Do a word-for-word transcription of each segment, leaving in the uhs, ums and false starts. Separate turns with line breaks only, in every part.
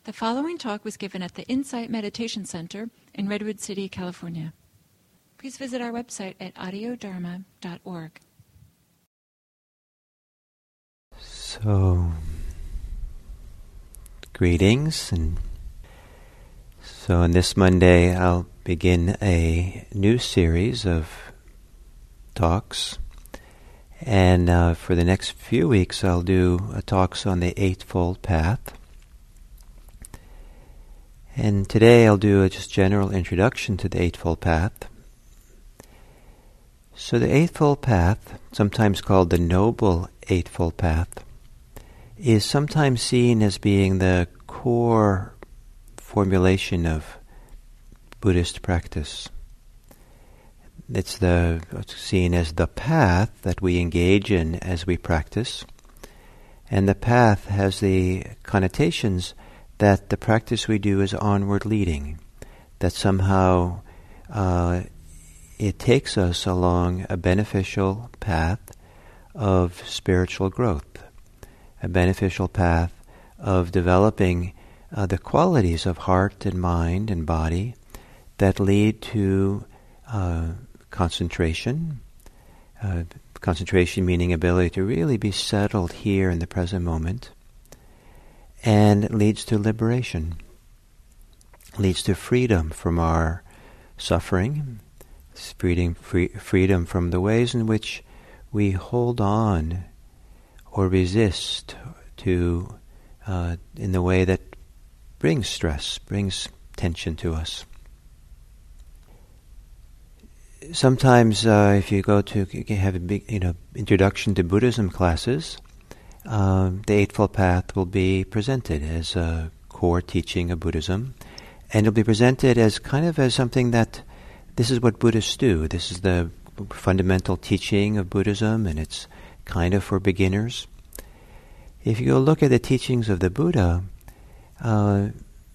The following talk was given at the Insight Meditation Center in Redwood City, California. Please visit our website at audio dharma dot org.
So, greetings, and so on this Monday I'll begin a new series of talks, and uh, for the next few weeks I'll do uh, talks on the Eightfold Path. And today I'll do a just general introduction to the Eightfold Path. So the Eightfold Path, sometimes called the Noble Eightfold Path, is sometimes seen as being the core formulation of Buddhist practice. It's the it's seen as the path that we engage in as we practice, and the path has the connotations that the practice we do is onward leading, that somehow uh, it takes us along a beneficial path of spiritual growth, a beneficial path of developing uh, the qualities of heart and mind and body that lead to uh, concentration, uh, concentration meaning ability to really be settled here in the present moment, and it leads to liberation, leads to freedom from our suffering, freedom, free, freedom from the ways in which we hold on or resist to uh, in the way that brings stress, brings tension to us. Sometimes, uh, if you go to you have a big, you know, introduction to Buddhism classes, uh, the Eightfold Path will be presented as a core teaching of Buddhism, and it'll be presented as kind of as something that this is what Buddhists do. This is the fundamental teaching of Buddhism, and it's kind of for beginners. If you go look at the teachings of the Buddha, uh,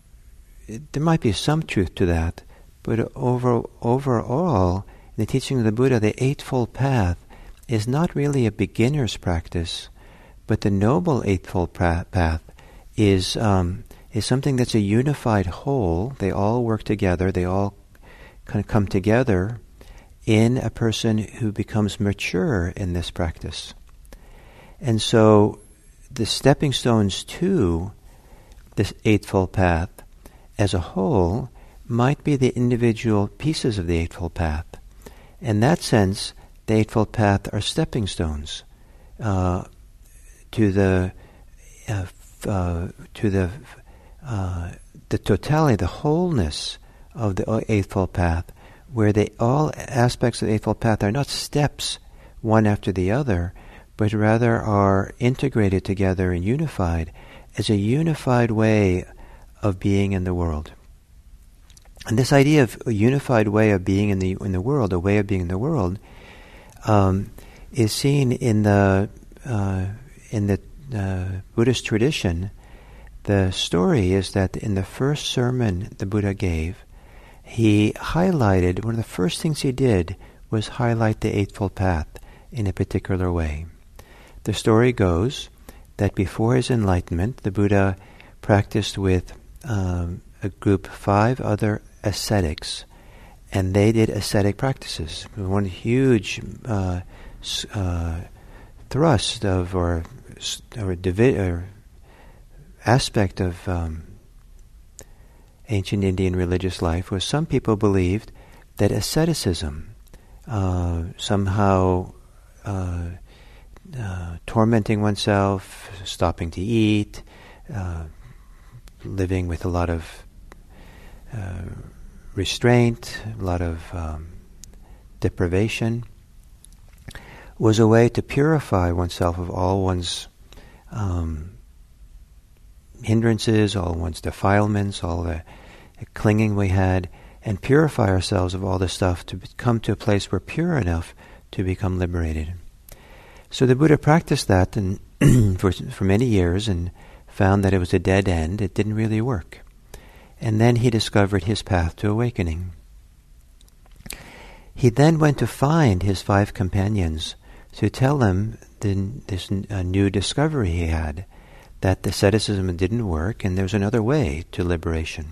it, there might be some truth to that, but over, overall, in the teaching of the Buddha, the Eightfold Path is not really a beginner's practice, but the Noble Eightfold Path is um, is something that's a unified whole. They all work together. They all kind of come together in a person who becomes mature in this practice. And so the stepping stones to this Eightfold Path as a whole might be the individual pieces of the Eightfold Path. In that sense, the Eightfold Path are stepping stones uh, to the uh, uh, to the uh, the totality, the wholeness of the Eightfold Path, where they all aspects of the Eightfold Path are not steps one after the other, but rather are integrated together and unified as a unified way of being in the world. And this idea of a unified way of being in the in the world, a way of being in the world, um, is seen in the uh, in the uh, Buddhist tradition. The story is that in the first sermon the Buddha gave, he highlighted, one of the first things he did was highlight the Eightfold Path in a particular way. The story goes that before his enlightenment, the Buddha practiced with um, a group, five other ascetics, and they did ascetic practices. One huge uh, uh, thrust of, or, or, divi- or aspect of um, ancient Indian religious life was some people believed that asceticism, uh, somehow uh, uh, tormenting oneself, stopping to eat, uh, living with a lot of uh, restraint, a lot of um, deprivation, was a way to purify oneself of all one's um, hindrances, all one's defilements, all the clinging we had, and purify ourselves of all this stuff to come to a place where pure enough to become liberated. So the Buddha practiced that and for, for many years and found that it was a dead end. It didn't really work. And then he discovered his path to awakening. He then went to find his five companions to tell them the, this uh, new discovery he had, that the asceticism didn't work, and there was another way to liberation.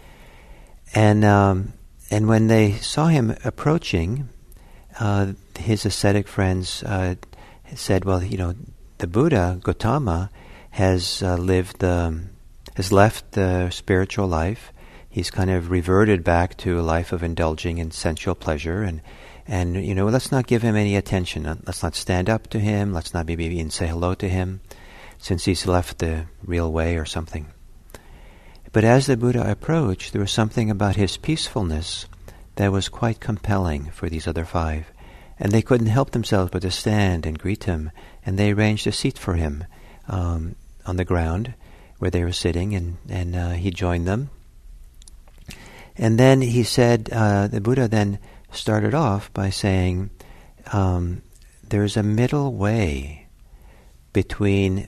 And um, and when they saw him approaching, uh, his ascetic friends uh, said, "Well, you know, the Buddha Gautama has uh, lived, um, has left the spiritual life. He's kind of reverted back to a life of indulging in sensual pleasure, and and you know, let's not give him any attention. Let's not stand up to him. Let's not maybe even say hello to him, since he's left the real way or something." But as the Buddha approached, there was something about his peacefulness that was quite compelling for these other five. And they couldn't help themselves but to stand and greet him. And they arranged a seat for him um, on the ground where they were sitting, and, and uh, he joined them. And then he said, uh, the Buddha then started off by saying, um, there's a middle way between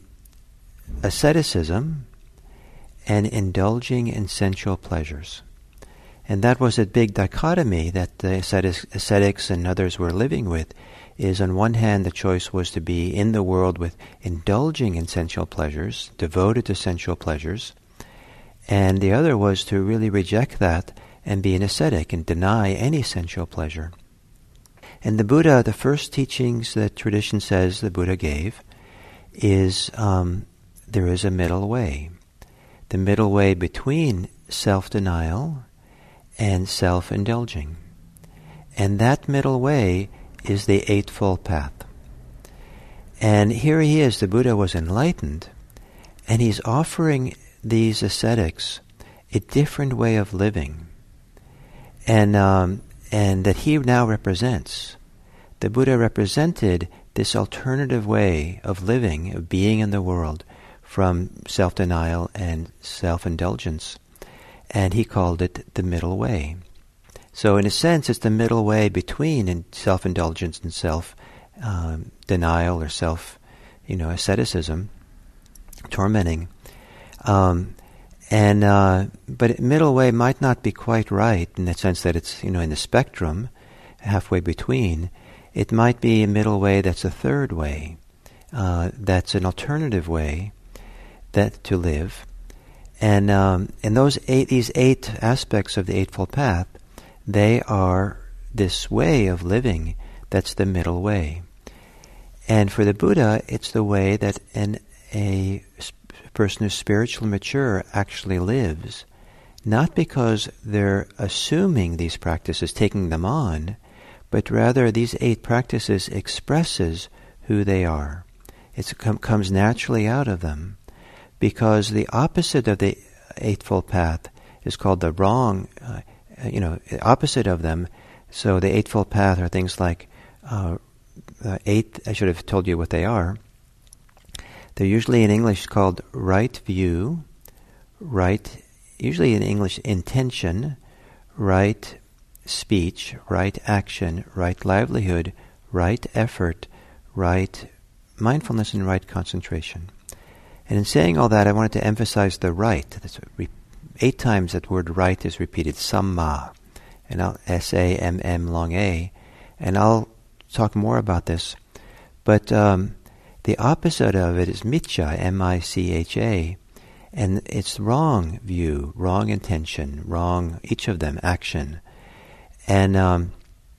asceticism and indulging in sensual pleasures. And that was a big dichotomy that the ascetics, ascetics and others were living with, is on one hand the choice was to be in the world with indulging in sensual pleasures, devoted to sensual pleasures, and the other was to really reject that and be an ascetic and deny any sensual pleasure. And the Buddha, the first teachings that tradition says the Buddha gave is um, there is a middle way. The middle way between self-denial and self-indulging. And that middle way is the Eightfold Path. And here he is, the Buddha was enlightened, and he's offering these ascetics a different way of living, and um, and that he now represents. The Buddha represented this alternative way of living, of being in the world, from self-denial and self-indulgence. And he called it the middle way. So in a sense, it's the middle way between self-indulgence and self-denial um, or self, you know, asceticism, tormenting. Um, and uh, but middle way might not be quite right in the sense that it's, you know, in the spectrum, halfway between. It might be a middle way that's a third way, uh, that's an alternative way that to live. And um, and those eight, these eight aspects of the Eightfold Path, they are this way of living that's the middle way. And for the Buddha, it's the way that an, a sp- person who's spiritually mature actually lives, not because they're assuming these practices, taking them on, but rather these eight practices expresses who they are. It com- comes naturally out of them. Because the opposite of the Eightfold Path is called the wrong, uh, you know, opposite of them. So the Eightfold Path are things like uh, uh, eight. I should have told you what they are. They're usually in English called right view, right. Usually in English, intention, right speech, right action, right livelihood, right effort, right mindfulness, and right concentration. And in saying all that, I wanted to emphasize the right. That's re- eight times that word right is repeated, samma, and I'll S A M M long A, and I'll talk more about this. But um, the opposite of it is miccha, M I C H A, and it's wrong view, wrong intention, wrong, each of them, action. And um,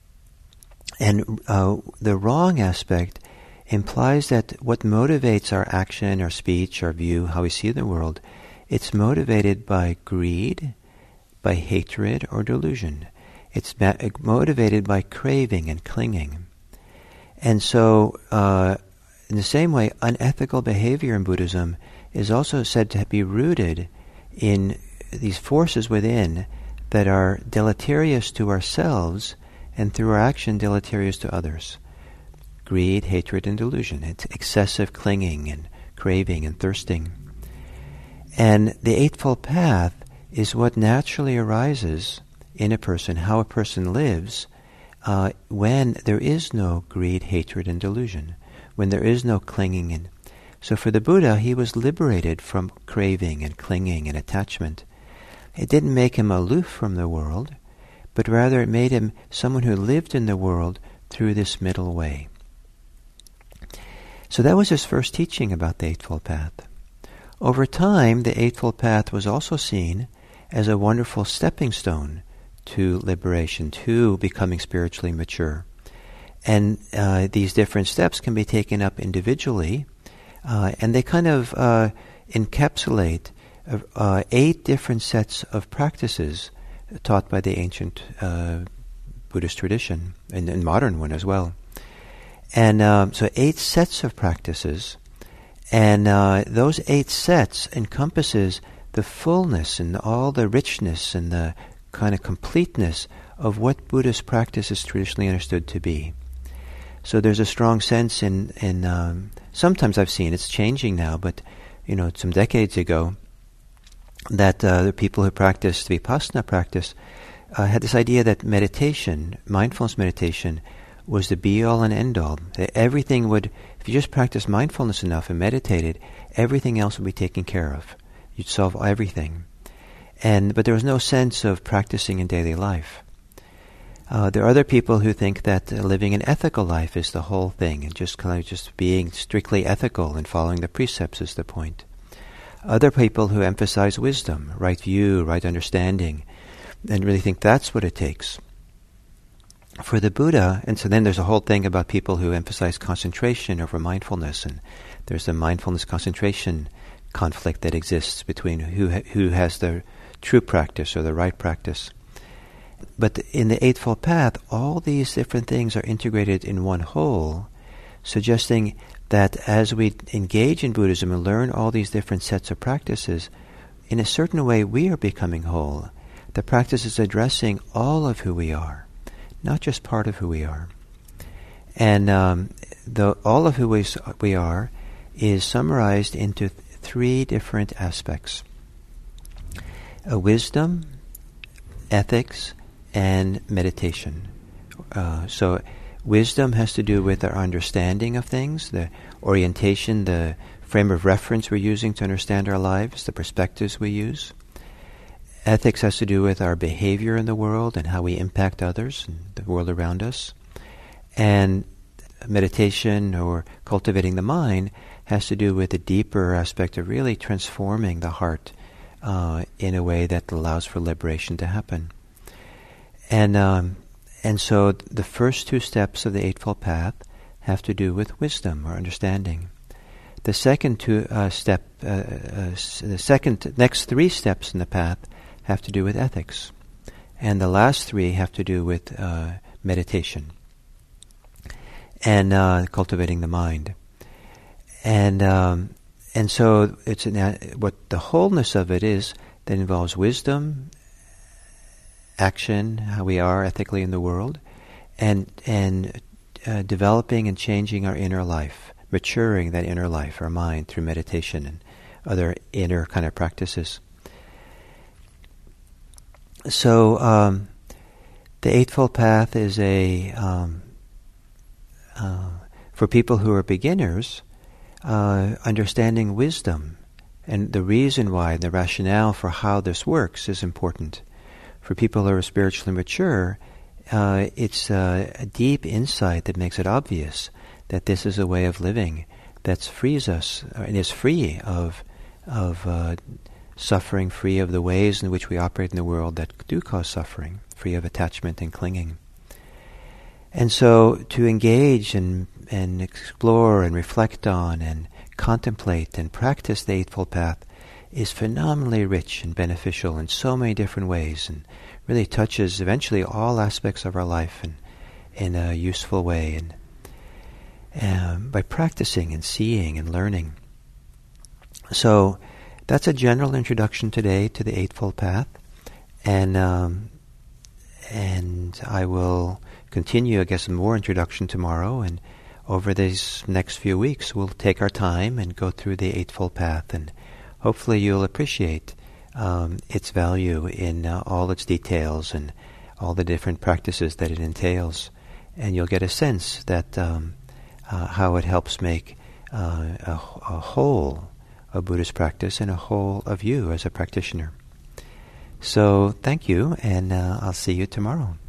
and uh, the wrong aspect implies that what motivates our action, our speech, our view, how we see the world, it's motivated by greed, by hatred, or delusion. It's ma- motivated by craving and clinging. And so, uh, in the same way, unethical behavior in Buddhism is also said to be rooted in these forces within that are deleterious to ourselves and through our action deleterious to others. Greed, hatred, and delusion. It's excessive clinging and craving and thirsting. And the Eightfold Path is what naturally arises in a person, how a person lives, uh, when there is no greed, hatred, and delusion, when there is no clinging. And so for the Buddha, he was liberated from craving and clinging and attachment. It didn't make him aloof from the world, but rather it made him someone who lived in the world through this middle way. So that was his first teaching about the Eightfold Path. over time, the Eightfold Path was also seen as a wonderful stepping stone to liberation, to becoming spiritually mature. And uh, these different steps can be taken up individually, uh, and they kind of uh, encapsulate uh, uh, eight different sets of practices taught by the ancient uh, Buddhist tradition, and, and modern one as well. And um, so eight sets of practices, and uh, those eight sets encompasses the fullness and all the richness and the kind of completeness of what Buddhist practice is traditionally understood to be. So there's a strong sense in, in um, sometimes I've seen, it's changing now, but you know, some decades ago, that uh, the people who practiced Vipassana practice uh, had this idea that meditation, mindfulness meditation, was the be-all and end-all. That everything would, if you just practiced mindfulness enough and meditated, everything else would be taken care of. You'd solve everything. And but there was no sense of practicing in daily life. Uh, there are other people who think that uh, living an ethical life is the whole thing, and just kind of just being strictly ethical and following the precepts is the point. Other people who emphasize wisdom, right view, right understanding, and really think that's what it takes. For the Buddha, and so then there's a whole thing about people who emphasize concentration over mindfulness, and there's the mindfulness concentration conflict that exists between who ha- who has the true practice or the right practice. But in the Eightfold Path, all these different things are integrated in one whole, suggesting that as we engage in Buddhism and learn all these different sets of practices, in a certain way we are becoming whole. The practice is addressing all of who we are, not just part of who we are. And um, the, all of who we, we are is summarized into th- three different aspects. Uh, wisdom, ethics, and meditation. Uh, so wisdom has to do with our understanding of things, the orientation, the frame of reference we're using to understand our lives, the perspectives we use. Ethics has to do with our behavior in the world and how we impact others and the world around us. And meditation, or cultivating the mind, has to do with the deeper aspect of really transforming the heart uh, in a way that allows for liberation to happen. And um, and so the first two steps of the Eightfold Path have to do with wisdom or understanding. The second two uh, step, uh, uh, the second next three steps in the path have to do with ethics, and the last three have to do with uh, meditation and uh, cultivating the mind. And um, and so it's an, uh, what the wholeness of it is that involves wisdom, action, how we are ethically in the world, and and uh, developing and changing our inner life, maturing that inner life, our mind, through meditation and other inner kind of practices. So um, the Eightfold Path is a um, uh, for people who are beginners. Uh, understanding wisdom and the reason why, the rationale for how this works is important. For people who are spiritually mature, uh, it's uh, a deep insight that makes it obvious that this is a way of living that frees us and is free of of uh, suffering, free of the ways in which we operate in the world that do cause suffering, free of attachment and clinging. And so to engage and and explore and reflect on and contemplate and practice the Eightfold Path is phenomenally rich and beneficial in so many different ways, and really touches eventually all aspects of our life in, in a useful way, and um, by practicing and seeing and learning. So that's a general introduction today to the Eightfold Path, and um, and I will continue, I guess, more introduction tomorrow, and over these next few weeks we'll take our time and go through the Eightfold Path, and hopefully you'll appreciate um, its value in uh, all its details and all the different practices that it entails, and you'll get a sense that um, uh, how it helps make uh, a, a whole of Buddhist practice and a whole of you as a practitioner. So thank you, and uh, I'll see you tomorrow.